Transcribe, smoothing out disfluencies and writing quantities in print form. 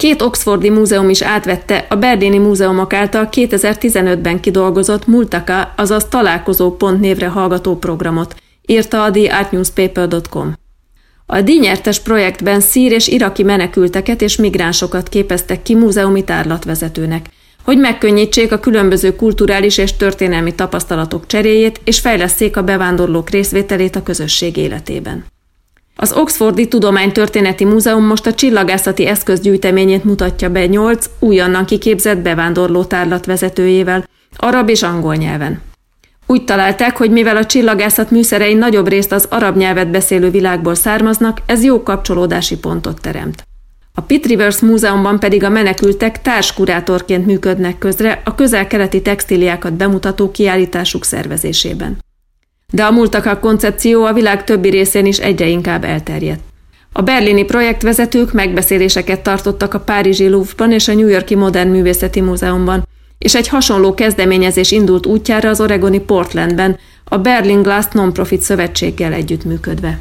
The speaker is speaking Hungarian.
2 oxfordi múzeum is átvette a berlini múzeumok által 2015-ben kidolgozott Multaka, azaz találkozó.pont névre hallgató programot, írta a theartnewspaper.com. A díjnyertes projektben szír és iraki menekülteket és migránsokat képeztek ki múzeumi tárlatvezetőnek, hogy megkönnyítsék a különböző kulturális és történelmi tapasztalatok cseréjét és fejlesszék a bevándorlók részvételét a közösség életében. Az Oxfordi Tudománytörténeti Múzeum most a csillagászati eszközgyűjteményét mutatja be 8 újonnan kiképzett bevándorló tárlatvezetőjével, arab és angol nyelven. Úgy találták, hogy mivel a csillagászat műszerei nagyobb részt az arab nyelvet beszélő világból származnak, ez jó kapcsolódási pontot teremt. A Pitt Rivers Múzeumban pedig a menekültek társkurátorként működnek közre a közel-keleti textíliákat bemutató kiállításuk szervezésében. De a Multaka koncepció a világ többi részén is egyre inkább elterjedt. A berlini projektvezetők megbeszéléseket tartottak a párizsi Louvre-ban és a New York-i Modern Művészeti Múzeumban, és egy hasonló kezdeményezés indult útjára az oregoni Portlandben, a Berlin Glass Non-Profit Szövetséggel együttműködve.